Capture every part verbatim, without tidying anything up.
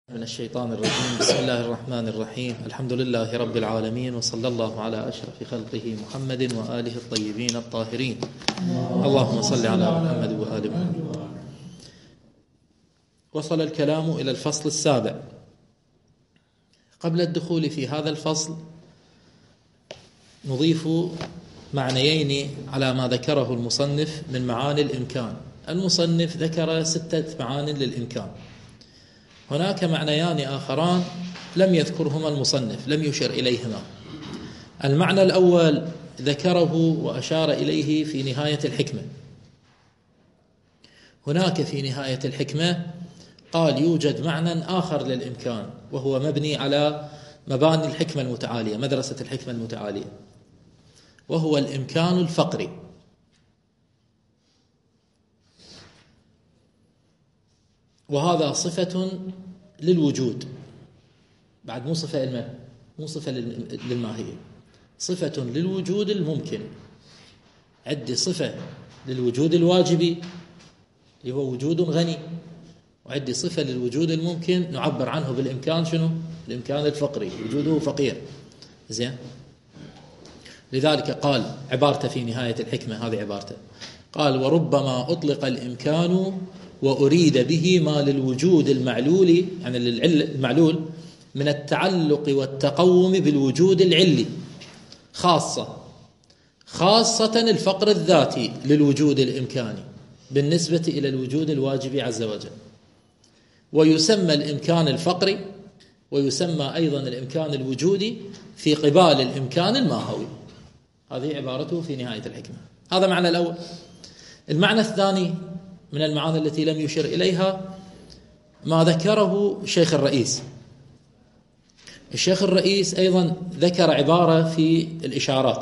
من الشيطان الرجيم. بسم الله الرحمن الرحيم. الحمد لله رب العالمين، وصلى الله على أشرف خلقه محمد وآله الطيبين الطاهرين. اللهم صل على محمد وآل محمد. وصل الكلام إلى الفصل السابع. قبل الدخول في هذا الفصل نضيف معنيين على ما ذكره المصنف من معاني الإمكان. المصنف ذكر ستة معان للإمكان، هناك معنيان آخران لم يذكرهما المصنف، لم يشر إليهما. المعنى الأول ذكره وأشار إليه في نهاية الحكمة. هناك في نهاية الحكمة قال يوجد معنى آخر للإمكان، وهو مبني على مباني الحكمة المتعالية، مدرسة الحكمة المتعالية، وهو الإمكان الفقري. وهذا صفة للوجود، بعد مو صفة الماء، مو صفة للماهية، صفة للوجود الممكن. عندي صفة للوجود الواجبي اللي هو وجود غني، وعندي صفة للوجود الممكن نعبر عنه بالإمكان شنو؟ الإمكان الفقري، وجوده فقير. زين، لذلك قال عبارته في نهاية الحكمة، هذه عبارته، قال وربما أطلق الإمكان وأريد به ما للوجود المعلول، يعني المعلول من التعلق والتقوم بالوجود العلي، خاصة خاصة الفقر الذاتي للوجود الإمكاني بالنسبة إلى الوجود الواجب عز وجل. ويسمى الإمكان الفقري، ويسمى أيضا الإمكان الوجودي في قبال الإمكان الماهوي. هذه عبارته في نهاية الحكمة. هذا معنى الأول. المعنى الثاني من المعاني التي لم يشر إليها ما ذكره الشيخ الرئيس. الشيخ الرئيس أيضا ذكر عبارة في الإشارات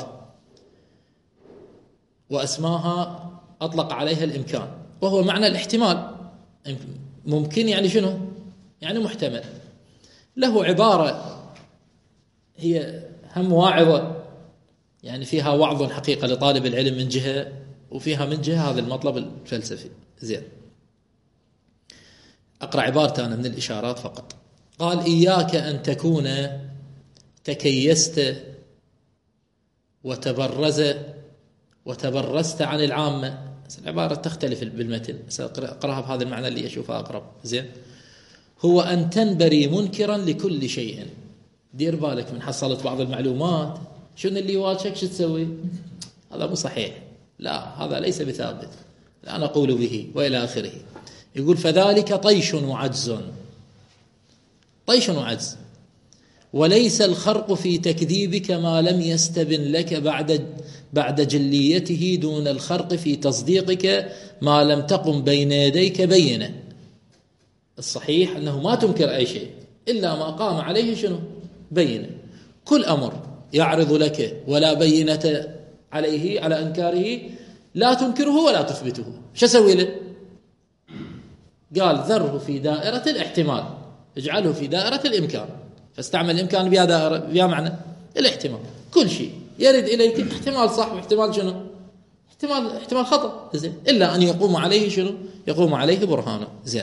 وأسماها أطلق عليها الإمكان، وهو معنى الاحتمال. ممكن يعني شنو؟ يعني محتمل. له عبارة هي هم واعظة، يعني فيها وعظ حقيقة لطالب العلم من جهة، وفيها من جهة هذا المطلب الفلسفي. زين، أقرأ عبارته أنا من الإشارات فقط. قال إياك أن تكون تكيست وتبرز وتبرزت عن العامة. العبارة تختلف بالمتن، سأقرأها بهذا المعنى اللي أشوفه أقرب. زين، هو أن تنبري منكرا لكل شيء. دير بالك من حصلت بعض المعلومات، شنو اللي واجهك شو تسوي؟ هذا مو صحيح، لا، هذا ليس بثابت، لا نقول به، وإلى آخره. يقول فذلك طيش وعجز، طيش وعجز، وليس الخرق في تكذيبك ما لم يستبن لك بعد بعد جليته، دون الخرق في تصديقك ما لم تقم بين يديك بينه. الصحيح أنه ما تنكر أي شيء إلا ما قام عليه شنو؟ بينه. كل أمر يعرض لك ولا بينة عليه على إنكاره لا تنكره ولا تثبته، شو أسوي له؟ قال ذره في دائرة الاحتمال، اجعله في دائرة الإمكان. فاستعمل الإمكان بها دائرة، بها معنى الاحتمال. كل شيء يرد إليك احتمال صح واحتمال شنو؟ احتمال احتمال خطأ. زين، إلا أن يقوم عليه شنو؟ يقوم عليه برهانه. زين،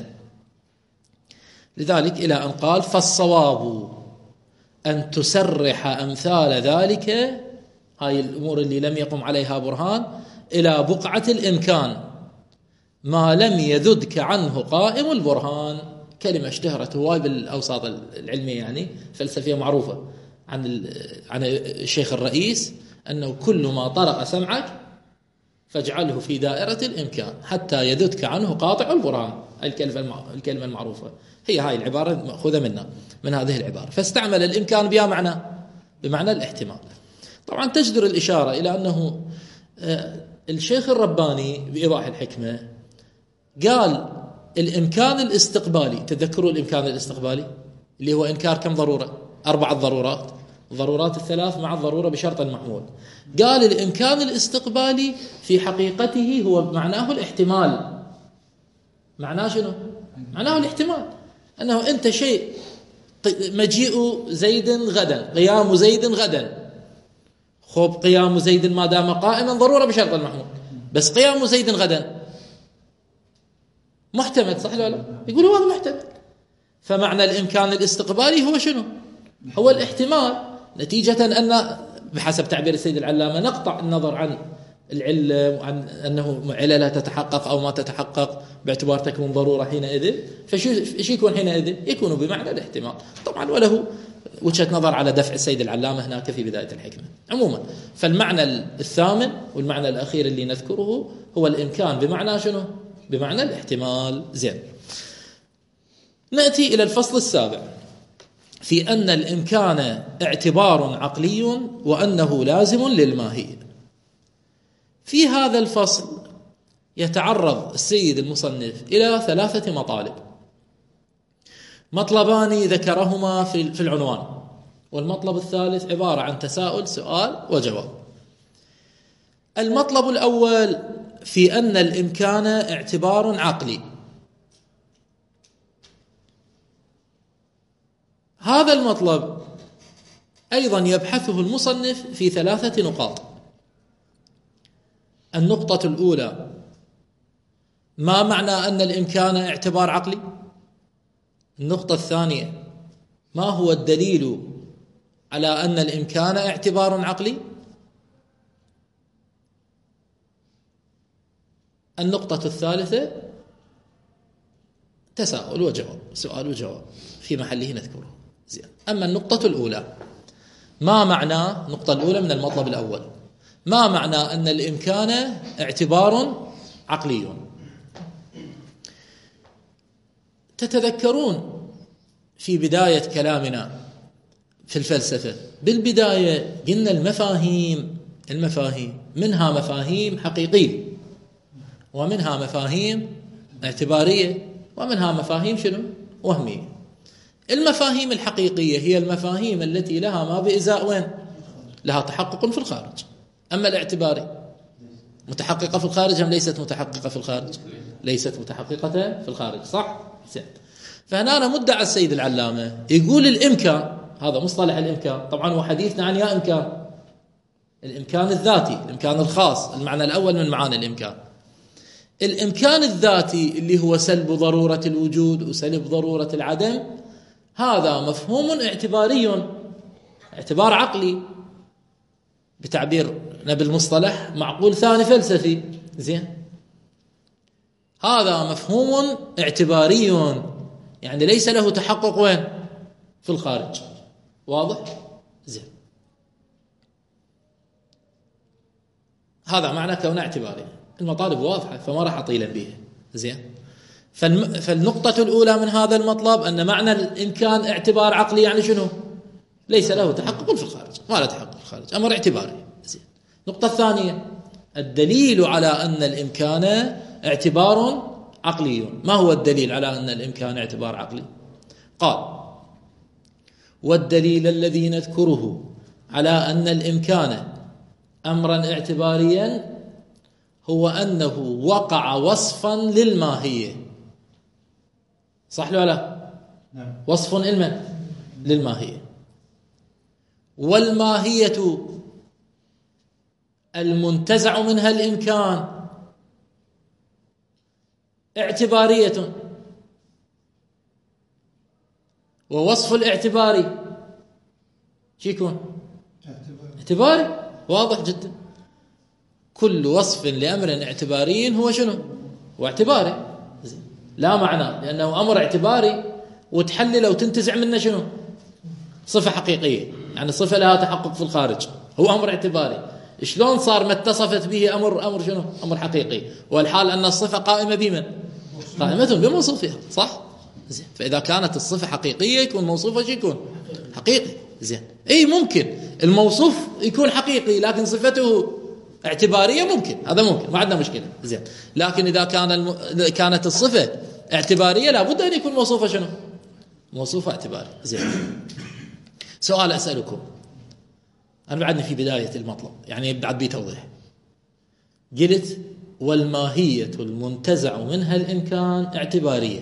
لذلك إلى أن قال فالصواب أن تسرح أمثال ذلك، هاي الأمور اللي لم يقم عليها برهان، إلى بقعة الإمكان ما لم يذدك عنه قائم البرهان. كلمة اشتهرت هواي بالأوساط العلمية، يعني فلسفية معروفة عن عن الشيخ الرئيس، أنه كل ما طرق سمعك فاجعله في دائرة الإمكان حتى يذدك عنه قاطع البرهان. الكلمة الكلمة المعروفة هي هاي العبارة مأخوذة منها، من هذه العبارة. فاستعمل الإمكان بها معنى بمعنى الاحتمال. طبعا تجدر الإشارة إلى أنه الشيخ الرباني بإيضاح الحكمة قال الإمكان الاستقبالي. تذكروا الإمكان الاستقبالي اللي هو إنكار كم ضرورة؟ أربعة ضرورات، الضرورات الثلاث مع الضرورة بشرط المحمول. قال الإمكان الاستقبالي في حقيقته هو معناه الاحتمال. معناه شنو؟ معناه الاحتمال، أنه أنت شيء مجيء زيد غدا، قيام زيد غدا، خب قيام زيد ما دام قائما ضرورة بشرط المحمول، بس قيام زيد غدا محتمل، صح ولا لا؟ يقول هو محتمل. فمعنى الإمكان الاستقبالي هو شنو؟ هو الاحتمال، نتيجة أن بحسب تعبير السيد العلامة نقطع النظر عن العلة وعن أنه عللها تتحقق أو ما تتحقق باعتبار تكون ضرورة حينئذ، فشو يكون حينئذ؟ يكون بمعنى الاحتمال طبعا، وله وجهة نظر على دفع السيد العلامة هناك في بداية الحكمة. عموما فالمعنى الثامن والمعنى الأخير اللي نذكره هو الإمكان بمعنى شنو؟ بمعنى الاحتمال. زين، نأتي إلى الفصل السابع في أن الإمكان اعتبار عقلي وأنه لازم للماهية. في هذا الفصل يتعرض السيد المصنف إلى ثلاثة مطالب، مطلبان ذكرهما في العنوان، والمطلب الثالث عبارة عن تساؤل سؤال وجواب. المطلب الأول في أن الإمكان اعتبار عقلي. هذا المطلب أيضا يبحثه المصنف في ثلاثة نقاط. النقطة الأولى: ما معنى أن الإمكان اعتبار عقلي؟ النقطة الثانية: ما هو الدليل على أن الإمكان اعتبار عقلي؟ النقطة الثالثة تساؤل وجواب، سؤال وجواب في محله نذكره. زين. أما النقطة الأولى، ما معنى النقطة الأولى من المطلب الأول، ما معنى أن الإمكان اعتبار عقلي؟ تتذكرون في بداية كلامنا في الفلسفة بالبداية قلنا المفاهيم المفاهيم منها مفاهيم حقيقية، ومنها مفاهيم اعتبارية، ومنها مفاهيم شنو؟ وهمية. المفاهيم الحقيقية هي المفاهيم التي لها ما بإزاء وين؟ لها تحقق في الخارج. أما الاعتباري متحققة في الخارج أم ليست متحققة في الخارج؟ ليست متحققة في الخارج، صح؟ فهنا أنا مدعى السيد العلامة يقول الإمكان، هذا مصطلح الإمكان طبعا هو حديثنا عن يا إمكان، الإمكان الذاتي، الإمكان الخاص، المعنى الأول من معاني الإمكان. الإمكان الذاتي اللي هو سلب ضرورة الوجود وسلب ضرورة العدم، هذا مفهوم اعتباري، اعتبار عقلي، بتعبيرنا بالمصطلح معقول ثاني فلسفي. زين، هذا مفهوم اعتباري يعني ليس له تحقق وين؟ في الخارج. واضح؟ زين، هذا معنى كونه اعتباري. المطالب واضحة فما راح أطيل بها. زين، فالنقطة الأولى من هذا المطلب أن معنى الإمكان اعتبار عقلي، يعني شنو؟ ليس له تحقق في الخارج، ما له تحقق في الخارج، أمر اعتباري. زين. النقطة الثانية: الدليل على أن الإمكان اعتبار عقلي. ما هو الدليل على أن الإمكان اعتبار عقلي؟ قال: والدليل الذي نذكره على أن الإمكان أمرا اعتباريا هو أنه وقع وصفا للماهية. صح ولا لا؟ نعم. وصف علما للماهية، والماهية المنتزع منها الإمكان اعتبارية، ووصف الاعتباري شو يكون؟ اعتباري. واضح جدا. كل وصف لأمر اعتباري هو شنو؟ هو اعتباري. لا معنى لأنه أمر اعتباري وتحلل وتنتزع منه شنو؟ صفة حقيقية، يعني صفة لها تحقق في الخارج، هو أمر اعتباري. شلون صار ما اتصفت به أمر أمر شنو؟ أمر حقيقي، والحال أن الصفة قائمة بمن؟ قائمة بموصوفها. صح؟ زين. فإذا كانت الصفة حقيقية يكون موصوفها شو يكون؟ حقيقي. زين. أي ممكن الموصوف يكون حقيقي لكن صفته اعتبارية، ممكن، هذا ممكن، ما عندنا مشكلة. زين. لكن إذا كان الم... كانت الصفة اعتبارية لابد أن يكون موصوفها شنو؟ موصوفها اعتباري. زين. سؤال أسألكم، أنا بعدني في بداية المطلب يعني بعد بي توضيح. قلت والماهية المنتزع منها الإمكان اعتبارية،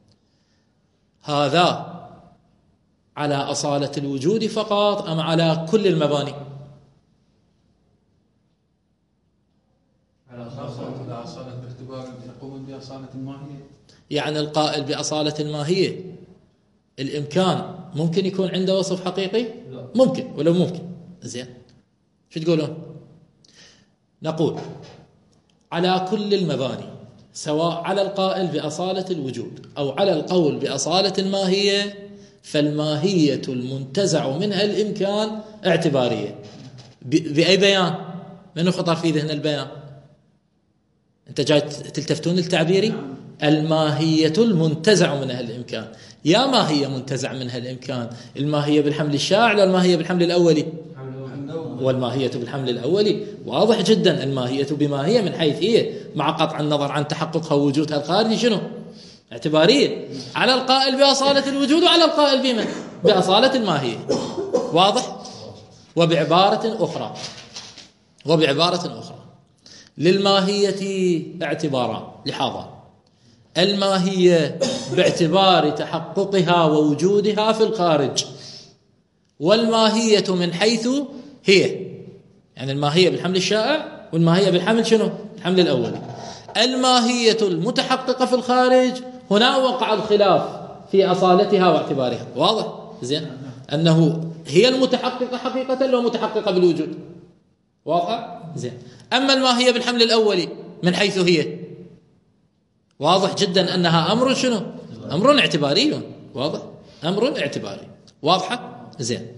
هذا على أصالة الوجود فقط أم على كل المباني؟ على أصالة باعتبار يقوم بأصالة الماهية. يعني القائل بأصالة الماهية الإمكان ممكن يكون عنده وصف حقيقي؟ لا. ممكن ولو ممكن. زين، شو تقولون؟ نقول على كل المباني، سواء على القائل بأصالة الوجود أو على القول بأصالة الماهية، فالماهية المنتزع منها الإمكان اعتبارية. بأي بيان؟ منو خطر في ذهن البيان؟ أنت جاي تلتفتون التعبيري؟ الماهية المنتزع منها الإمكان. يا ماهية منتزع منها الإمكان، الماهية بالحمل الشائع ولا الماهية بالحمل الأولي؟ والماهية بالحمل الأولي. واضح جدا، الماهية بماهية من حيث هي، مع قطع النظر عن تحققها ووجودها الخارجي، شنو؟ اعتبارية، على القائل بأصالة الوجود وعلى القائل بمن؟ بأصالة الماهية. واضح؟ وبعبارة أخرى وبعبارة أخرى للماهية اعتباران لحاظان: الماهية باعتبار تحققها ووجودها في الخارج، والماهية من حيث هي، يعني الماهية بالحمل الشائع والماهية بالحمل شنو؟ الحمل الأولي. الماهية المتحققة في الخارج هنا وقع الخلاف في أصالتها واعتبارها. واضح؟ زين، أنه هي المتحققة حقيقة لو متحققة بالوجود. واضح؟ زين. أما الماهية بالحمل الأولي من حيث هي، واضح جدا أنها أمر شنو؟ أمر اعتباري. واضح؟ أمر اعتباري. واضحة؟ زين.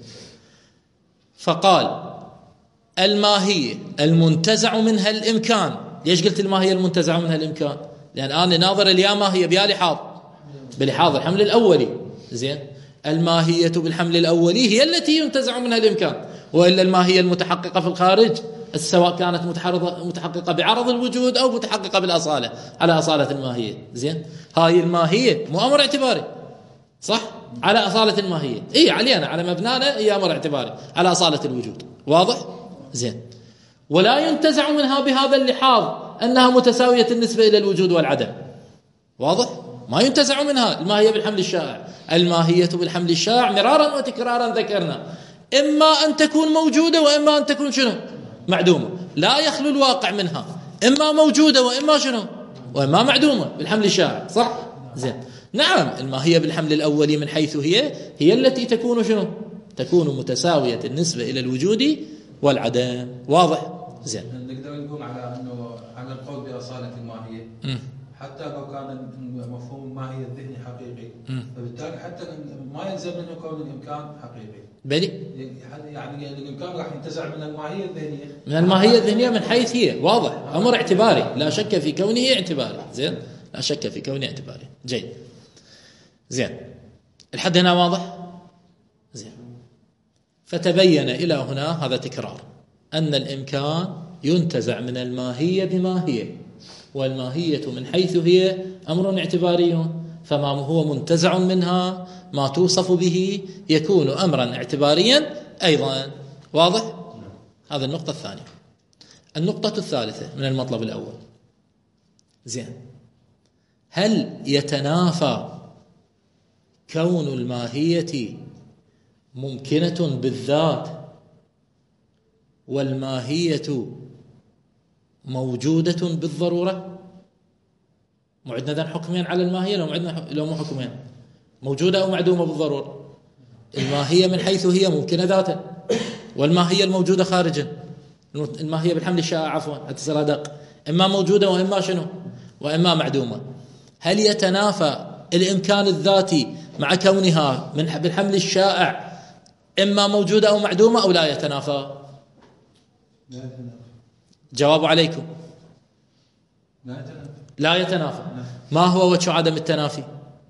فقال الماهية المنتزع منها الإمكان. ليش قلت الماهية المنتزع منها الإمكان؟ لأن أنا ناظر اليا ماهية بيا لحاظ بلحاظ الحمل الأولي. زين، الماهية بالحمل الأولي هي التي ينتزع منها الإمكان، وإلا الماهية المتحققة في الخارج سواء كانت متحققة بعرض الوجود أو متحققة بالأصالة على أصالة الماهية. زين، هاي الماهية مو أمر اعتباري، صح؟ على أصالة الماهية، إيه علينا على مبنانا هي أمر اعتباري على أصالة الوجود. واضح؟ زين. ولا ينتزع منها بهذا اللحاظ أنها متساوية النسبة إلى الوجود والعدم. واضح؟ ما ينتزع منها الماهية بالحمل الشائع. الماهية بالحمل الشائع مرارا وتكرارا ذكرنا إما أن تكون موجودة وإما أن تكون شنو؟ معدومة. لا يخلو الواقع منها، إما موجودة وإما شنو؟ وإما معدومة بالحمل الشائع. صح؟ زين. نعم، الماهية بالحمل الأولي من حيث هي هي التي تكون شنو؟ تكون متساوية النسبة إلى الوجود والعدم. واضح؟ زين. نقدر نقول على أنه على القول بأصالة الماهية م. حتى لو كان مفهوم الماهية الذهني حقيقي، م. فبالتالي حتى ما يلزم منه كون الإمكان حقيقي. بلي؟ يعني الإمكان راح ينتزع من الماهية الذهنية. من الماهية الذهنية من حيث هي. واضح، أمر اعتباري لا شك في كونه اعتباري. زين، لا شك في كونه اعتباري. جيد. زين، الحد هنا واضح؟ زين. فتبين إلى هنا هذا تكرار أن الإمكان ينتزع من الماهية بماهية، والماهية من حيث هي أمر اعتباري، فما هو منتزع منها ما توصف به يكون أمرا اعتباريا أيضا. واضح؟ هذا النقطة الثانية. النقطة الثالثة من المطلب الأول. زين، هل يتنافى كون الماهية ممكنة بالذات والماهية موجودة بالضرورة؟ مو عندنا ذن حكمين على الماهية، لو عندنا لو مو حكمين، موجودة أو معدومة بالضرورة. الماهية من حيث هي ممكنة ذاتا، والماهية الموجودة خارجا. الماهية بالحمل الشائع عفوا اتصل أدق، إما موجودة وإما شنو؟ وإما معدومة. هل يتنافى الإمكان الذاتي مع كونها من بالحمل الشائع إما موجودة أو معدومة أو لا يتنافى؟ لا يتنافى. جواب عليكم. لا يتنافى. لا يتنافى. ما هو وجه عدم التنافي؟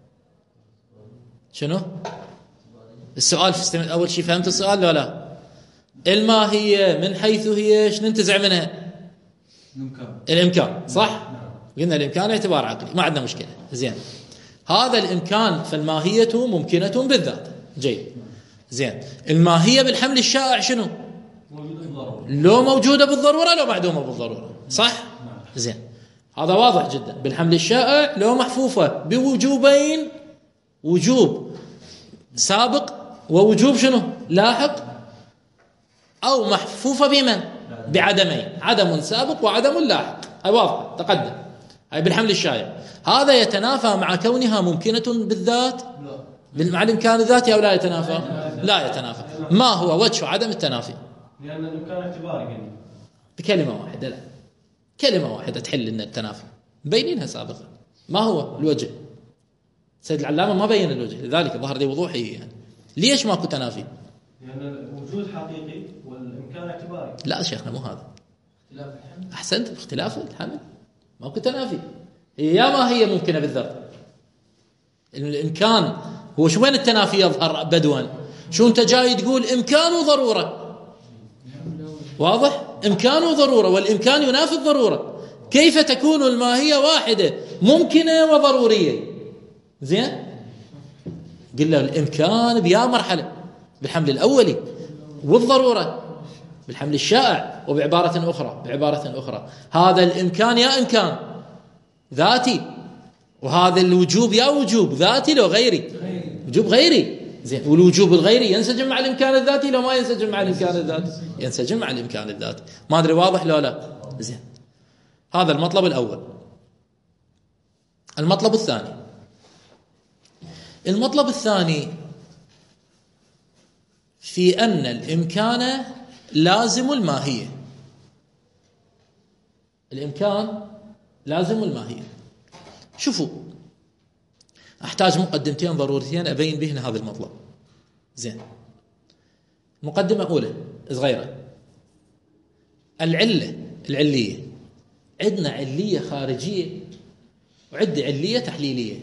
شنو السؤال؟ أول شيء فهمت السؤال ولا لا؟ الماهية من حيث هي ايش ننتزع منها؟ الإمكان. الإمكان، صح؟ قلنا الإمكان اعتبار عقلي، ما عندنا مشكلة. زين، هذا الإمكان فالماهية ممكنة بالذات. جيد. زين، الماهية بالحمل الشائع شنو؟ لو موجودة بالضرورة لو معدومة بالضرورة، صح؟ زين، هذا واضح جدا. بالحمل الشائع لو محفوفة بوجوبين، وجوب سابق ووجوب شنو؟ لاحق، أو محفوفة بمن؟ بعدمين، عدم سابق وعدم لاحق. هاي واضحة تقدم. هاي بالحمل الشائع. هذا يتنافى مع كونها ممكنة بالذات؟ مع الإمكان الذاتي أو لا يتنافى؟ لا يتنافى. ما هو وجه عدم التنافي؟ لأن الإمكان اعتباري يعني. بكلمة واحدة، لا كلمة واحدة تحل لنا التنافي، مبينينها سابقا. ما هو الوجه؟ سيد العلامة ما بين الوجه، لذلك ظهر لي وضوحي يعني. ليش ماكو تنافي؟ لأن الوجود حقيقي والإمكان اعتباري. لا شيخنا مو هذا. أحسنت، اختلاف الحمل ماكو تنافي. يا ما هي ممكنة بالذات. الإمكان هو شو وين التنافي يظهر بدوا؟ شو أنت جاي تقول إمكان وضرورة؟ واضح؟ إمكان وضرورة، والإمكان ينافي الضرورة. كيف تكون الماهية واحدة ممكنة وضرورية؟ زين؟ قلنا الإمكان بيا مرحلة، بالحمل الأولي، والضرورة بالحمل الشائع. وبعبارة أخرى بعبارة أخرى هذا الإمكان يا إمكان ذاتي، وهذا الوجوب يا وجوب ذاتي لو غيري، وجوب غيري. زين، والوجوب الغيري ينسجم مع الإمكان الذاتي لو ما ينسجم مع الإمكان الذاتي؟ ينسجم مع الإمكان الذاتي. ما أدري واضح لو لا؟ زين، هذا المطلب الأول. المطلب الثاني المطلب الثاني في أن الإمكان لازم الماهية. الإمكان لازم الماهية. شوفوا، أحتاج مقدمتين ضروريتين أبين بهن هذا المطلب. زين، مقدمة أولى صغيرة. العلة العلية، عندنا علية خارجية وعندنا علية تحليلية.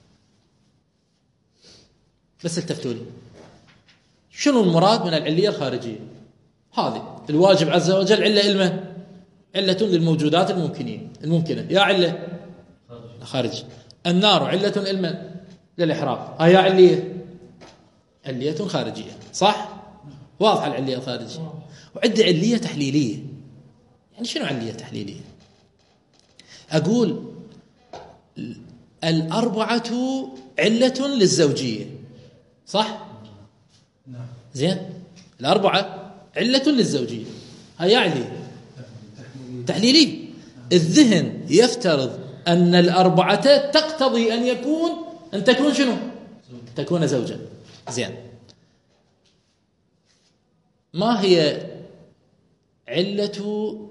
بس التفتوا لي، شنو المراد من العلية الخارجية؟ هذه الواجب عز وجل علة علمه، علة للموجودات الممكنين الممكنة، يا علة خارج. النار علة علما للإحراق، هي علية علية خارجية، صح؟ واضحة العلية الخارجية. وعندي علية تحليلية. يعني شنو علية تحليلية؟ أقول الأربعة علة للزوجية، صح؟ زين، الأربعة علة للزوجية، هي علية تحليلية. الذهن يفترض أن الأربعة تقتضي أن يكون أن تكون شنو؟ تكون زوجا. زين، ما هي علة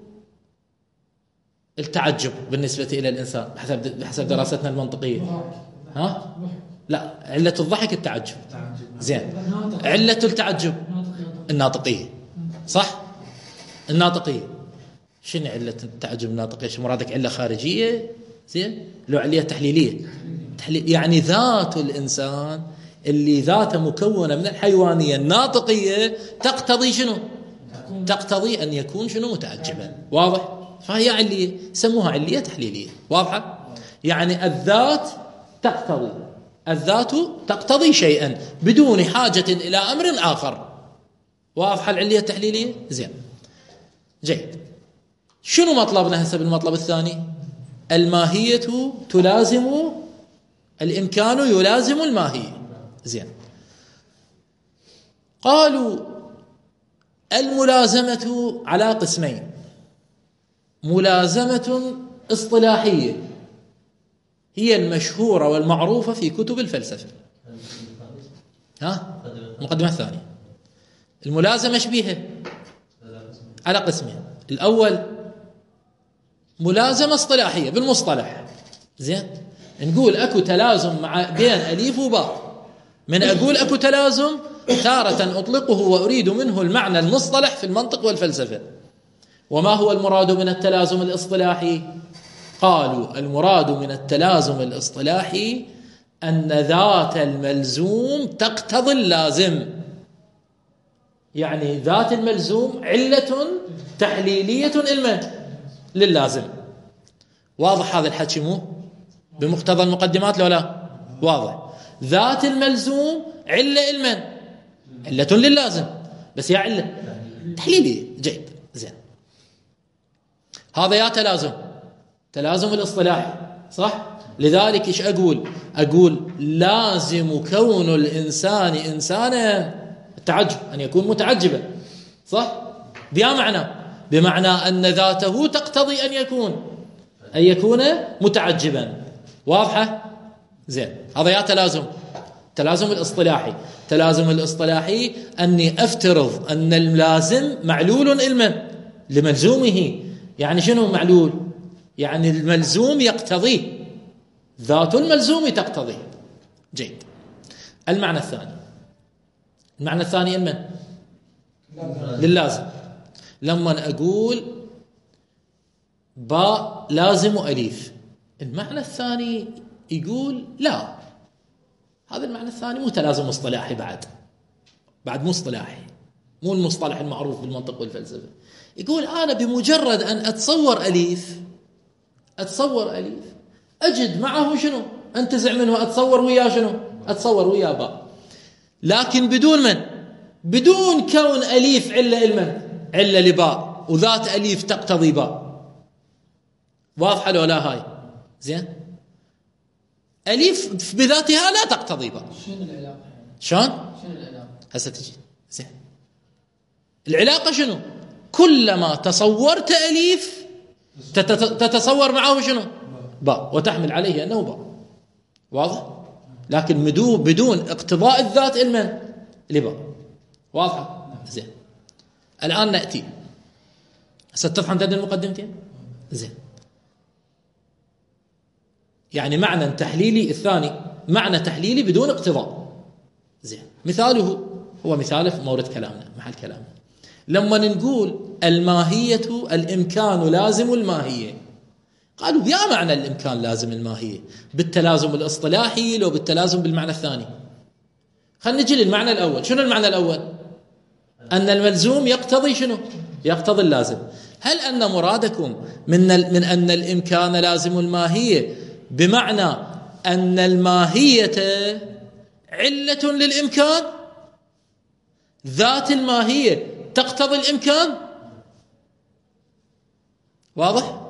التعجب بالنسبة إلى الإنسان بحسب بحسب دراستنا المنطقية؟ ها؟ لا، علة الضحك التعجب. زين، علة التعجب الناطقية، صح؟ الناطقية. شنو علة التعجب الناطقية؟ شو مرادك؟ علة خارجية؟ زين، لو علية تحليلية. تحليل يعني ذات الإنسان اللي ذاته مكونة من الحيوانية الناطقية تقتضي شنو؟ تقتضي أن يكون شنو؟ متعجبا. واضح؟ فهي علية، سموها علية تحليلية. واضحة؟ يعني الذات تقتضي الذات تقتضي شيئا بدون حاجة إلى أمر آخر. واضحة العلية التحليلية؟ زين، جيد. شنو مطلبنا هسه بالمطلب الثاني؟ الماهية تلازم الإمكان يلازم الماهية. زين، قالوا الملازمة على قسمين: ملازمة اصطلاحية هي المشهورة والمعروفة في كتب الفلسفة. ها؟ المقدمة الثانية. الملازمة شبيهة على قسمين: الأول ملازمة اصطلاحية بالمصطلح. زين، نقول أكو تلازم مع بين أليف وباء. من أقول أكو تلازم تارة أطلقه وأريد منه المعنى المصطلح في المنطق والفلسفة. وما هو المراد من التلازم الاصطلاحي؟ قالوا المراد من التلازم الاصطلاحي أن ذات الملزوم تقتضي اللازم. يعني ذات الملزوم علة تحليلية علما للازم. واضح هذا الحكي مو بمقتضى المقدمات لو لا؟ واضح. ذات الملزوم علة علما، علة للازم، بس هي علة تحليلية. جيد، زين، هذا يا تلازم تلازم الاصطلاحي، صح؟ لذلك ايش اقول؟ اقول لازم كون الانسان انسانا التعجب، ان يكون متعجبا، صح؟ بما معنى بمعنى ان ذاته تقتضي ان يكون ان يكون متعجبا. واضحه؟ زين، هذا يا تلازم التلازم الاصطلاحي. التلازم الاصطلاحي أني أفترض أن اللازم معلول علما لملزومه. يعني شنو معلول؟ يعني الملزوم يقتضيه، ذات الملزوم تقتضيه. جيد. المعنى الثاني، المعنى الثاني من؟ لللازم. لما أقول باء لازم أليف، المعنى الثاني يقول لا، هذا المعنى الثاني مو تلازم اصطلاحي، بعد بعد مو اصطلاحي، مو المصطلح المعروف بالمنطق والفلسفة. يقول أنا بمجرد أن أتصور أليف، أتصور أليف أجد معه شنو؟ أنتزع منه، أتصور وياه شنو؟ أتصور وياه باء، لكن بدون من؟ بدون كون أليف علة المن، علة لباء، وذات أليف تقتضي باء. واضحة لو لا هاي؟ زين. أليف بذاتها لا تقتضي باء. شنو العلاقة؟ شلون؟ شنو العلاقة؟ هسه تجي. زين. العلاقة شنو؟ كلما تصورت أليف تتصور معه شنو؟ باء، وتحمل عليه أنه باء. واضح؟ لكن بدون بدون اقتضاء الذات المن لباء. واضحة؟ زين. الآن نأتي ستتضح عندنا المقدمتين. زين. يعني معنى تحليلي الثاني معنى تحليلي بدون اقتضاء. زين. مثاله هو مثال في مورد كلامنا، محل كلامنا. لما نقول الماهية الإمكان لازم الماهية، قالوا يا معنى الإمكان لازم الماهية بالتلازم الاصطلاحي لو بالتلازم بالمعنى الثاني. خلينا نجي للمعنى الأول. شنو المعنى الأول؟ أن الملزوم يقتضي شنو؟ يقتضي اللازم. هل أن مرادكم من من أن الإمكان لازم الماهية بمعنى أن الماهية علة للإمكان، ذات الماهية تقتضي الإمكان؟ واضح؟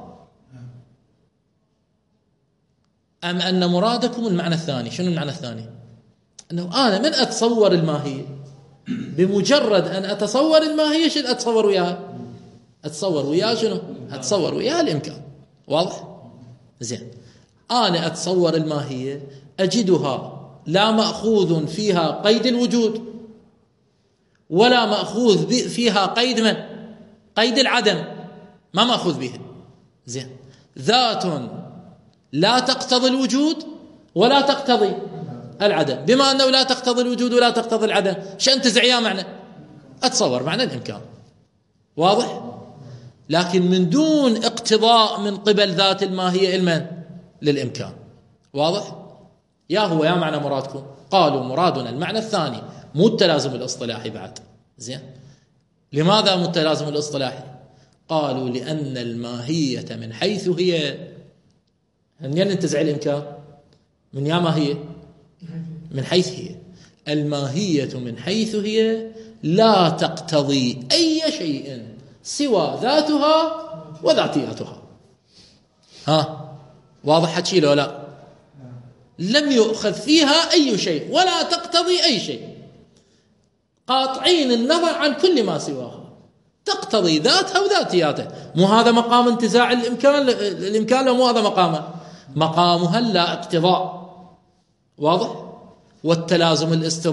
أم أن مرادكم المعنى الثاني؟ شنو المعنى الثاني؟ أنه أنا من أتصور الماهية، بمجرد أن أتصور الماهية شنو أتصور وياها؟ أتصور وياها شنو؟ أتصور وياها الإمكان. واضح؟ زين. أنا أتصور الماهية أجدها لا مأخوذ فيها قيد الوجود ولا مأخوذ فيها قيد من؟ قيد العدم، ما مأخوذ بها. زين. ذات لا تقتضي الوجود ولا تقتضي العدم. بما أنه لا تقتضي الوجود ولا تقتضي العدم، شأن تزعيا معنى؟ أتصور معنى الإمكان. واضح؟ لكن من دون اقتضاء من قبل ذات الماهية المن للإمكان. واضح؟ يا هو يا معنى مرادكم؟ قالوا مرادنا المعنى الثاني، مو التلازم الاصطلاحي بعد. زين. لماذا مو التلازم الاصطلاحي؟ قالوا لأن الماهية من حيث هي، منين ننتزع الإمكان؟ من يا ماهية؟ من حيث هي. الماهية من حيث هي لا تقتضي أي شيء سوى ذاتها وذاتياتها. ها واضح حكي لو لا؟ لم يؤخذ فيها أي شيء ولا تقتضي أي شيء، قاطعين النظر عن كل ما سواها، تقتضي ذاتها وذاتياتها. مو هذا مقام انتزاع الإمكان؟ الإمكان لو مو هذا مقامه، مقامها لا اقتضاء. واضح؟ والتلازم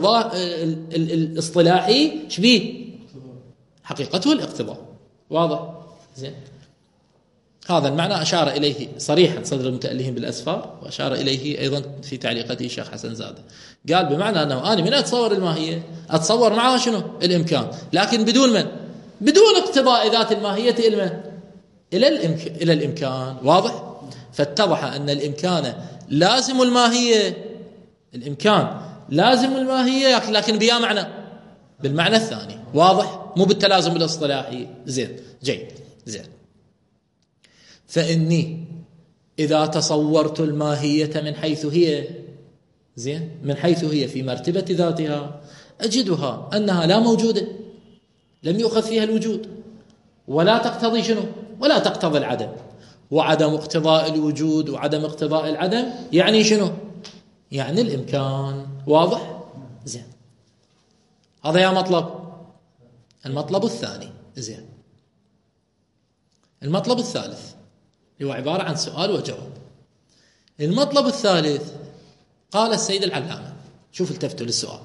الاصطلاحي شبيه؟ حقيقته الاقتضاء. واضح؟ زين. هذا المعنى أشار إليه صريحا صدر المتألهين بالأسفار، وأشار إليه أيضا في تعليقته الشيخ حسن زادة. قال بمعنى أنه أنا من أتصور الماهية أتصور معها شنو؟ الإمكان، لكن بدون من؟ بدون اقتضاء ذات الماهية المن إلى الإمكان. إلى الإمكان. واضح؟ فاتضح أن الإمكان لازم الماهية، الإمكان لازم الماهية، لكن بيا معنى؟ بالمعنى الثاني. واضح؟ مو بالتلازم الاصطلاحي. زين. جيد. زين. فإني إذا تصورت الماهية من حيث هي، زين، من حيث هي في مرتبة ذاتها، أجدها أنها لا موجودة، لم يؤخذ فيها الوجود، ولا تقتضي شنو؟ ولا تقتضي العدم. وعدم اقتضاء الوجود وعدم اقتضاء العدم يعني شنو؟ يعني الإمكان. واضح؟ زين. هذا يا مطلب. المطلب الثاني. زين. المطلب الثالث هو عبارة عن سؤال وجواب. المطلب الثالث قال السيد العلامة شوف التفتوا للسؤال.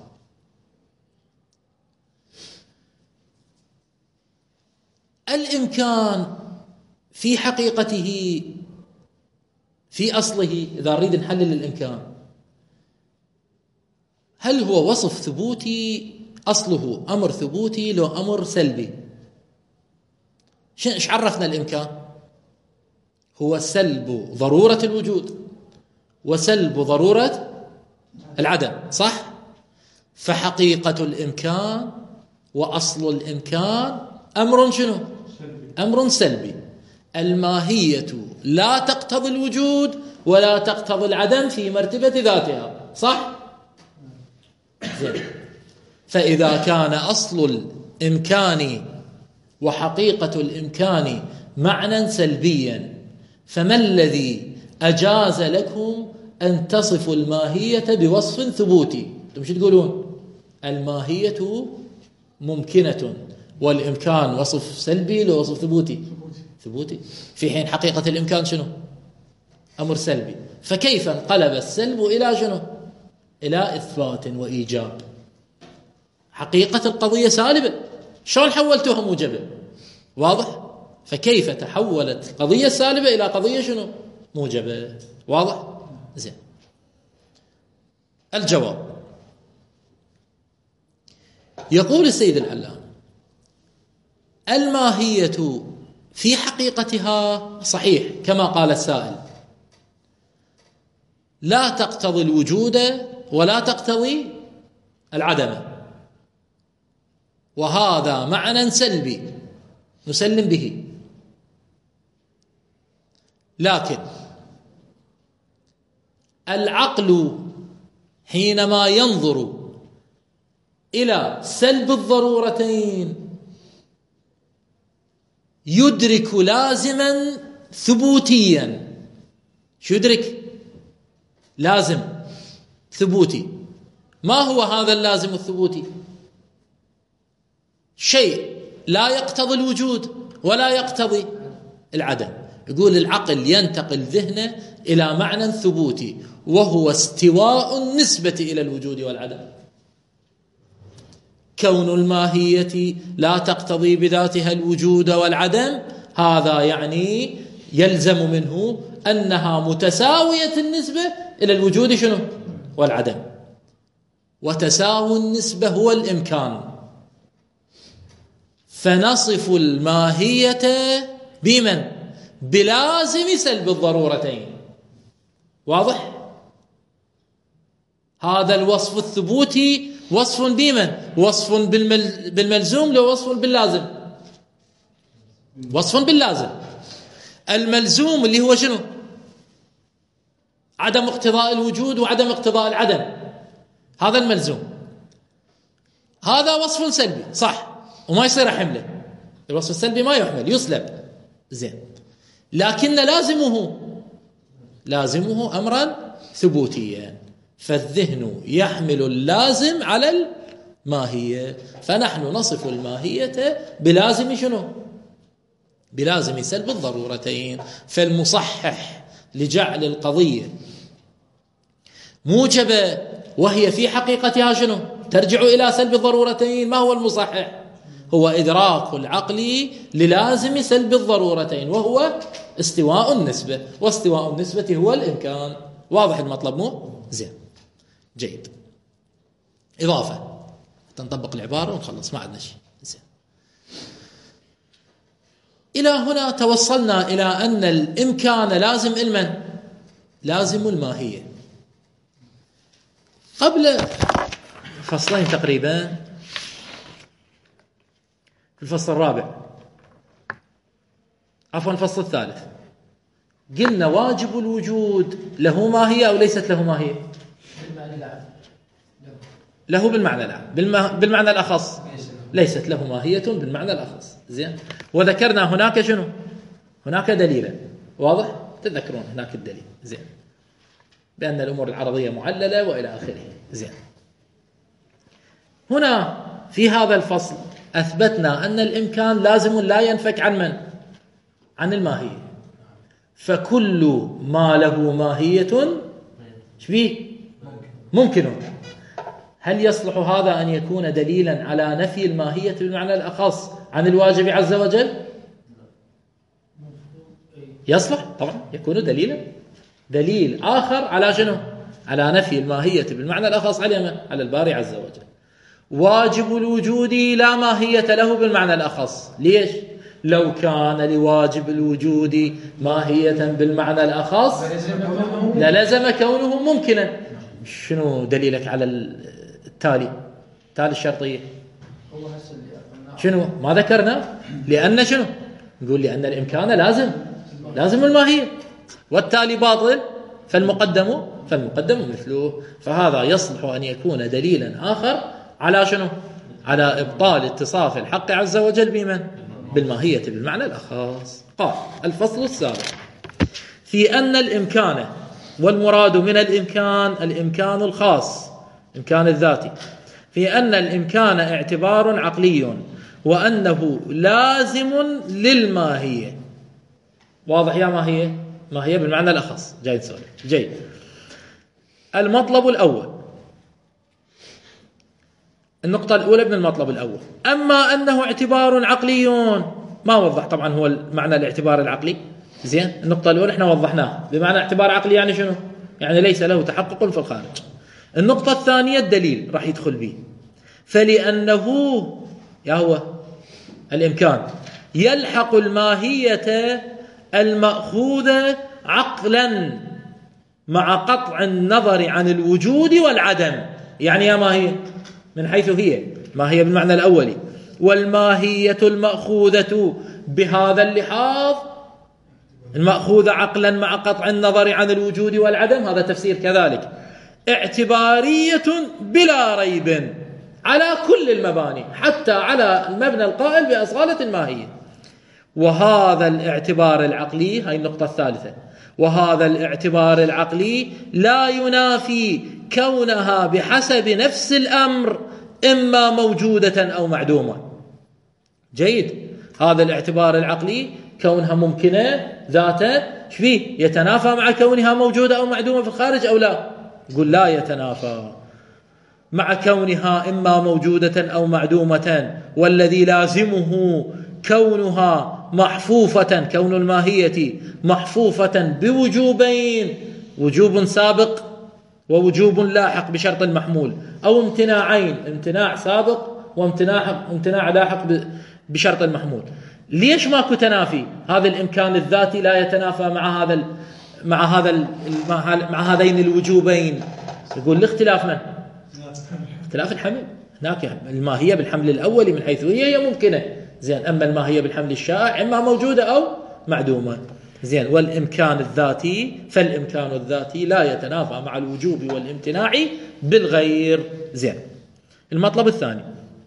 الإمكان في حقيقته في أصله إذا نريد نحلل الإمكان، هل هو وصف ثبوتي أصله أمر ثبوتي لو أمر سلبي؟ إيش عرفنا الإمكان؟ هو سلب ضرورة الوجود وسلب ضرورة العدم، صح؟ فحقيقة الإمكان وأصل الإمكان أمر شنو؟ أمر سلبي. الماهية لا تقتضي الوجود ولا تقتضي العدم في مرتبة ذاتها، صح؟ زين. فإذا كان أصل الإمكان وحقيقة الإمكان معنى سلبيا، فما الذي أجاز لكم أن تصفوا الماهية بوصف ثبوتي؟ أنتم شو تقولون؟ الماهية ممكنة والإمكان وصف سلبي لو وصف ثبوتي؟ ثبوتي. في حين حقيقة الإمكان شنو؟ أمر سلبي. فكيف انقلب السلب إلى شنو؟ إلى إثبات وإيجاب. حقيقة القضية سالبة، شلون حولتوها موجبة؟ واضح؟ فكيف تحولت القضية السالبة إلى قضية شنو؟ موجبة. واضح؟ زين. الجواب، يقول السيد العلامة: الماهية في حقيقتها صحيح كما قال السائل لا تقتضي الوجود ولا تقتضي العدم، وهذا معنى سلبي نسلم به. لكن العقل حينما ينظر إلى سلب الضرورتين يدرك لازما ثبوتيا. شو يدرك؟ لازم ثبوتي. ما هو هذا اللازم الثبوتي؟ شيء لا يقتضي الوجود ولا يقتضي العدم. يقول العقل ينتقل ذهنه إلى معنى ثبوتي، وهو استواء النسبة إلى الوجود والعدم. كون الماهية لا تقتضي بذاتها الوجود والعدم، هذا يعني يلزم منه أنها متساوية النسبة إلى الوجود شنو؟ والعدم. وتساوي النسبة هو الإمكان. فنصف الماهية بمن؟ بلازم سلب الضرورتين. واضح؟ هذا الوصف الثبوتي وصف بمن؟ وصف بالملزوم لو وصف باللازم؟ وصف باللازم. الملزوم اللي هو شنو؟ عدم اقتضاء الوجود وعدم اقتضاء العدم، هذا الملزوم. هذا وصف سلبي، صح، وما يصير أحمله. الوصف السلبي ما يحمل، يسلب. زين. لكن لازمه لازمه أمرا ثبوتيا، فالذهن يحمل اللازم على الماهية. فنحن نصف الماهية بلازم شنو؟ بلازم سلب الضرورتين. فالمصحح لجعل القضية موجبة وهي في حقيقتها شنو؟ ترجع إلى سلب الضرورتين. ما هو المصحح؟ هو إدراك العقل للازم سلب الضرورتين، وهو استواء النسبة، واستواء النسبة هو الإمكان. واضح المطلب مو؟ زين، جيد. إضافة تنطبق العبارة ونخلص، ما عندنا شيء. زين. إلى هنا توصلنا إلى أن الإمكان لازم المن؟ لازم الماهية. قبل فصلين تقريبا، في الفصل الرابع عفوا الفصل الثالث، قلنا واجب الوجود له ماهية أو ليست له ماهية؟ له بالمعنى العام. بالمعنى الأخص ليست له ماهية بالمعنى الأخص. زين. وذكرنا هناك شنو؟ هناك دليلا. واضح؟ تذكرون هناك الدليل. زين. بأن الأمور العرضية معللة وإلى آخره. زين. هنا في هذا الفصل أثبتنا أن الإمكان لازم لا ينفك عن من؟ عن الماهية. فكل ما له ماهية شبيه ممكن. هل يصلح هذا أن يكون دليلا على نفي الماهية بالمعنى الأخص عن الواجب عز وجل؟ يصلح طبعا، يكون دليلا، دليل آخر على شنو؟ على نفي الماهية بالمعنى الأخص على على الباري عز وجل. واجب الوجود لا ماهية له بالمعنى الأخص. ليش؟ لو كان لواجب الوجود ماهية بالمعنى الأخص للزم كونه ممكنا. شنو دليلك على التالي؟ تالي الشرطية شنو؟ ما ذكرنا. لأن شنو؟ نقول لأن الإمكان لازم لازم الماهية، والتالي باطل فالمقدم فالمقدم مثله. فهذا يصلح أن يكون دليلا آخر على شنو؟ على إبطال اتصاف الحق عز وجل بمن؟ بالماهية بالمعنى الأخص. قال الفصل السابع في أن الإمكان، والمراد من الإمكان الإمكان الخاص، إمكان الذاتي، في أن الإمكان اعتبار عقلي وأنه لازم للماهية. واضح يا ماهية؟ ماهية بالمعنى الأخص. جاي نسولف. جيد. المطلب الأول، النقطة الأولى من المطلب الأول، أما أنه اعتبار عقلي، ما وضح طبعا هو معنى الاعتبار العقلي. زين، النقطة الأولى احنا وضحناها بمعنى اعتبار عقلي يعني شنو؟ يعني ليس له تحقق في الخارج. النقطة الثانية الدليل راح يدخل به. فلأنه يا هو الإمكان يلحق الماهية المأخوذة عقلا مع قطع النظر عن الوجود والعدم. يعني يا ماهية من حيث هي ماهية بالمعنى الأولي، والماهية المأخوذة بهذا اللحاظ المأخوذة عقلا مع قطع النظر عن الوجود والعدم، هذا تفسير كذلك اعتبارية بلا ريب على كل المباني، حتى على المبنى القائل بأصالة الماهية. وهذا الاعتبار العقلي، هاي النقطة الثالثة، وهذا الاعتبار العقلي لا ينافي كونها بحسب نفس الأمر إما موجودة أو معدومة. جيد. هذا الاعتبار العقلي كونها ممكنة ذاتا شبيه يتنافى مع كونها موجودة أو معدومة في الخارج أو لا؟ يقول لا يتنافى مع كونها إما موجودة أو معدومة، والذي لازمه كونها محفوفة، كون الماهية محفوفة بوجوبين، وجوب سابق ووجوب لاحق بشرط المحمول، أو امتناعين، امتناع سابق وامتناع امتناع لاحق بشرط المحمول. ليش ماكو تنافي؟ هذا الإمكان الذاتي لا يتنافى مع هذا مع هذا مع هذين الوجوبين. يقول لاختلاف من؟ اختلاف الحمل. هناك الماهية بالحمل الأولي من حيث هي هي ممكنة، زين، أما الماهية بالحمل الشائع إما موجودة أو معدومة. زين. والإمكان الذاتي، فالإمكان الذاتي لا يتنافى مع الوجوب والامتناع بالغير. زين. المطلب الثاني،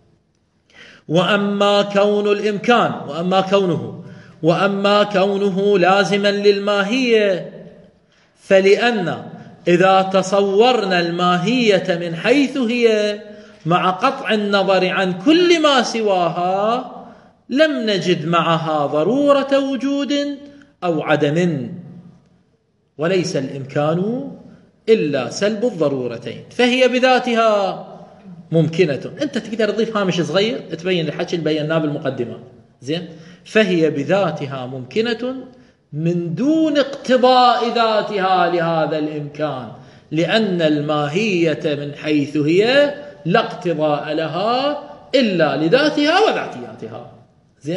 وأما كون الإمكان وأما كونه وأما كونه لازما للماهية، فلأن إذا تصورنا الماهية من حيث هي مع قطع النظر عن كل ما سواها لم نجد معها ضرورة وجود أو عدم، وليس الإمكان إلا سلب الضرورتين، فهي بذاتها ممكنة. أنت تقدر تضيف هامش صغير تبين الحكي اللي بيناه بالمقدمة. زين. فهي بذاتها ممكنة من دون اقتضاء ذاتها لهذا الإمكان، لأن الماهية من حيث هي لا اقتضاء لها إلا لذاتها وذاتياتها. زين.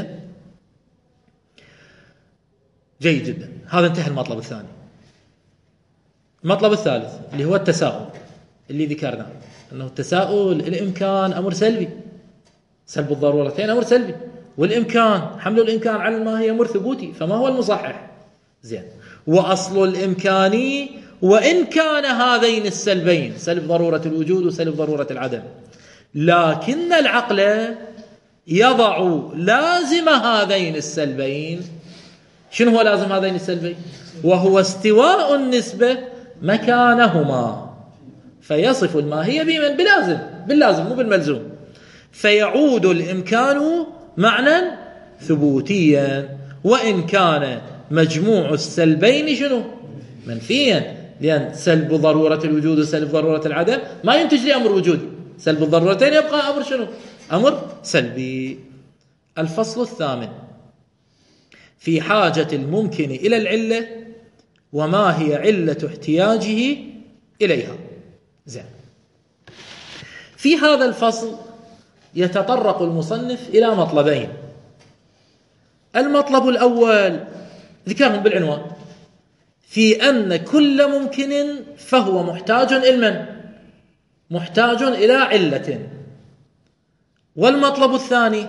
جيد جدا. هذا انتهى المطلب الثاني. المطلب الثالث اللي هو التساؤل اللي ذكرنا، أنه التساؤل الإمكان أمر سلبي، سلب الضرورتين أمر سلبي، والإمكان حمل الإمكان على الماهية أمر ثبوتي، فما هو المصحح؟ زين. وأصل الإمكان وإن كان هذين السلبين، سلب ضرورة الوجود وسلب ضرورة العدم، لكن العقل يضع لازم هذين السلبين. شنو هو لازم هذين السلبين؟ وهو استواء النسبة مكانهما، فيصف الماهية بمن؟ بلازم، باللازم مو بالملزوم، فيعود الإمكان معنى ثبوتيا، وإن كان مجموع السلبين شنو؟ منفيا، لأن سلب ضرورة الوجود وسلب ضرورة العدم ما ينتج لي أمر وجودي، سلب الضرورتين يبقى أمر شنو؟ أمر سلبي. الفصل الثامن في حاجة الممكن إلى العلة وما هي علة احتياجه إليها. زين. في هذا الفصل يتطرق المصنف إلى مطلبين. المطلب الأول ذكرهم بالعنوان، في أن كل ممكن فهو محتاج إلى من؟ محتاج إلى علة. والمطلب الثاني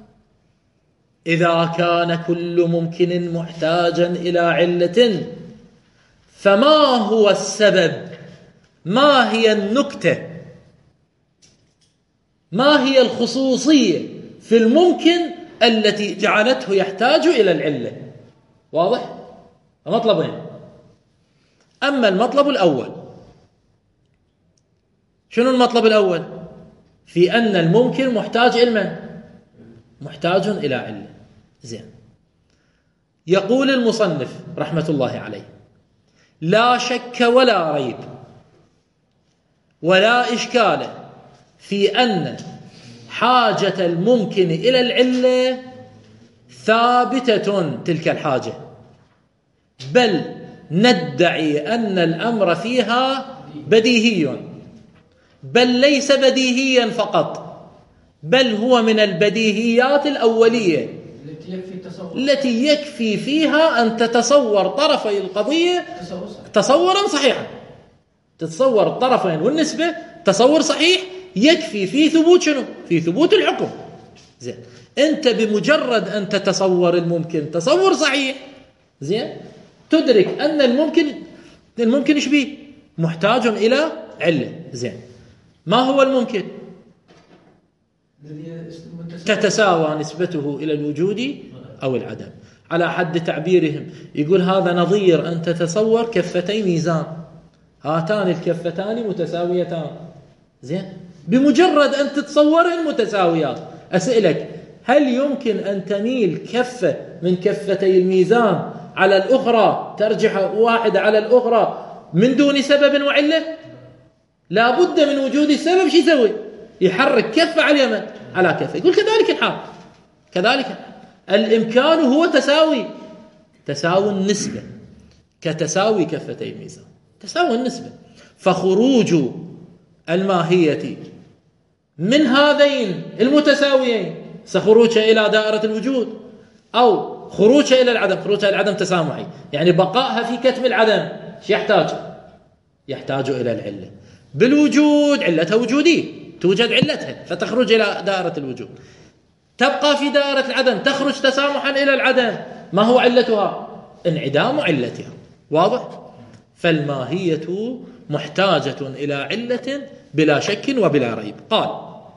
إذا كان كل ممكن محتاجا إلى علة فما هو السبب؟ ما هي النكتة؟ ما هي الخصوصية في الممكن التي جعلته يحتاج إلى العلة؟ واضح؟ مطلبين. أما المطلب الأول، شنو المطلب الأول؟ في أن الممكن محتاج إلى من؟ محتاج إلى علة. زين. يقول المصنف رحمة الله عليه: لا شك ولا ريب ولا إشكال في أن حاجة الممكن إلى العلة ثابتة تلك الحاجة، بل ندعي أن الأمر فيها بديهي، بل ليس بديهيا فقط، بل هو من البديهيات الأولية التي يكفي فيها أن تتصور طرفي القضية تصورا صحيحا. تتصور الطرفين والنسبة تصور صحيح يكفي في ثبوت شنو؟ في ثبوت الحكم. زين. أنت بمجرد أن تتصور الممكن تصور صحيح، زين، تدرك أن الممكن الممكن إيش بيه؟ محتاج إلى علة. زين. ما هو الممكن؟ تتساوى نسبته إلى الوجود أو العدم. على حد تعبيرهم يقول هذا نظير أن تتصور كفتي ميزان، هاتان الكفتان متساويتان. زين. بمجرد أن تتصورهن متساويات، أسألك هل يمكن أن تميل كفة من كفتي الميزان على الأخرى ترجح واحدة على الأخرى من دون سبب وعلة؟ لا بد من وجود السبب. شو يسوي؟ يحرك كفة على اليمين على كفة. يقول كذلك الحال، كذلك الإمكان هو تساوي تساوي النسبة، كتساوي كفتي الميزان تساوي النسبة. فخروج الماهية من هذين المتساويين سخروج إلى دائرة الوجود أو خروج إلى العدم، خروج إلى العدم تسامحي، يعني بقائها في كتم العدم. شو يحتاج؟ يحتاج إلى العلة. بالوجود علتها وجودية، توجد علتها فتخرج إلى دائرة الوجود. تبقى في دائرة العدم تخرج تسامحا إلى العدم. ما هو علتها؟ انعدام علتها. واضح؟ فالماهية محتاجة إلى علة بلا شك وبلا ريب. قال: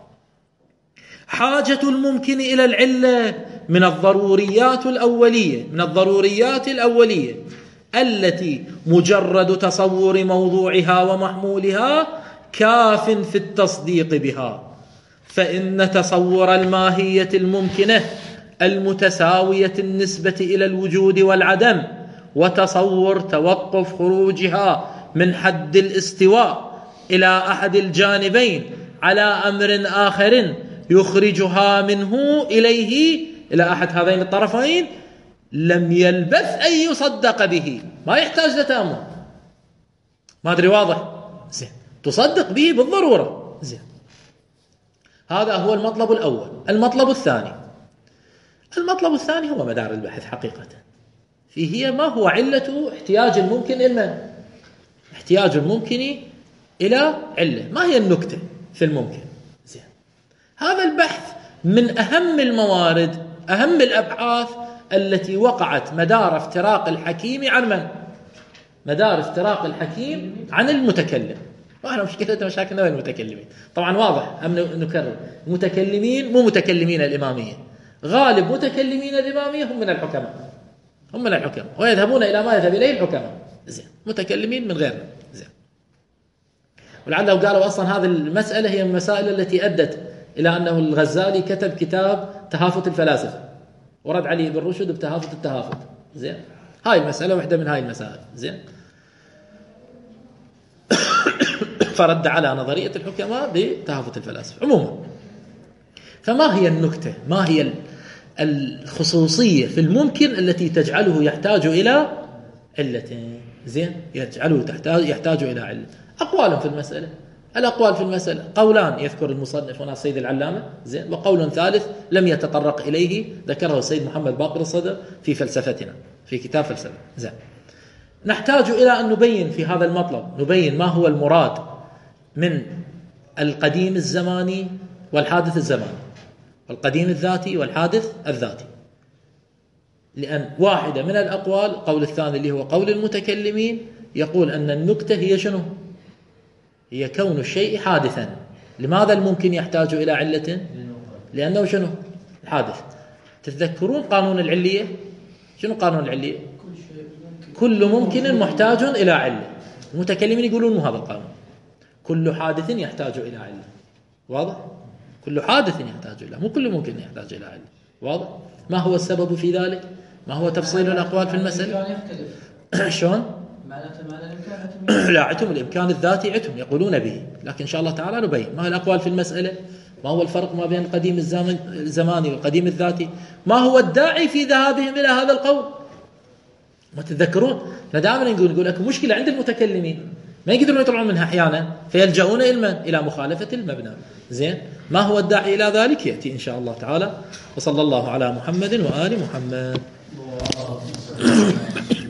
حاجة الممكن إلى العلة من الضروريات الأولية من الضروريات الأولية التي مجرد تصور موضوعها ومحمولها كاف في التصديق بها، فإن تصور الماهية الممكنة المتساوية النسبة إلى الوجود والعدم وتصور توقف خروجها من حد الاستواء إلى أحد الجانبين على أمر آخر يخرجها منه إليه إلى أحد هذين الطرفين لم يلبث أن يصدق به. ما يحتاج لتأمل. ما أدري واضح؟ زين. تصدق به بالضرورة. زين. هذا هو المطلب الأول. المطلب الثاني المطلب الثاني هو مدار البحث حقيقة فيه، هي ما هو علة احتياج الممكن إلى من؟ احتياج الممكن إلى علة. ما هي النكتة في الممكن؟ زين. هذا البحث من أهم الموارد، أهم الأبحاث التي وقعت مدار افتراق الحكيم عن من؟ مدار افتراق الحكيم عن المتكلم. واحنا مشكلتنا مشاكلنا وين المتكلمين. طبعا واضح أم نكرر، متكلمين مو متكلمين الإمامية. غالب متكلمين الإمامية هم من الحكماء، هم من الحكماء ويذهبون إلى ما يذهب إليه الحكماء. زين. متكلمين من غيرنا. زين. ولعلهم قالوا أصلا هذه المسألة هي من المسائل التي أدت إلى أنه الغزالي كتب كتاب تهافت الفلاسفة ورد علي بن رشد بتهافت التهافت. زين. هاي المسألة واحدة من هاي المسائل. زين. فرد على نظرية الحكماء بتهافت الفلاسفة. عموما فما هي النكتة، ما هي الخصوصية في الممكن التي تجعله يحتاج إلى علة؟ زين، يجعله تحتاج يحتاج إلى علة. أقوال في المسألة، الأقوال في المسألة قولان يذكر المصنف هنا السيد العلامة، زين، وقول ثالث لم يتطرق إليه ذكره السيد محمد باقر الصدر في فلسفتنا في كتاب فلسفة. زين، نحتاج إلى أن نبين في هذا المطلب، نبين ما هو المراد من القديم الزماني والحادث الزماني، والقديم الذاتي والحادث الذاتي. لأن واحدة من الأقوال، قول الثاني اللي هو قول المتكلمين، يقول أن النكتة هي شنو؟ هي كون الشيء حادثا. لماذا الممكن يحتاج إلى علة؟ لأنه شنو؟ الحادث. تتذكرون قانون العلية؟ شنو قانون العلية؟ كل ممكن محتاج إلى علة. المتكلمين يقولون هذا القانون، كل حادث يحتاج إلى علة. واضح؟ كل حادث يحتاج إلى، مو كل ممكن يحتاج إلى علة. واضح؟ ما هو السبب في ذلك؟ ما هو تفصيل الأقوال في المسألة؟ شلون؟ لا، عتم الإمكان الذاتي عتم يقولون به، لكن إن شاء الله تعالى نبين ما هي الأقوال في المسألة، ما هو الفرق ما بين القديم الزماني والقديم الذاتي، ما هو الداعي في ذهابهم إلى هذا القول. ما تتذكرون دائما نقول نقول لكم مشكلة عند المتكلمين ما يقدرون يطلعون منها أحيانا، فيلجؤون إلى إلى مخالفة المبنى. زين، ما هو الداعي إلى ذلك يأتي إن شاء الله تعالى. وصلى الله على محمد وآل محمد.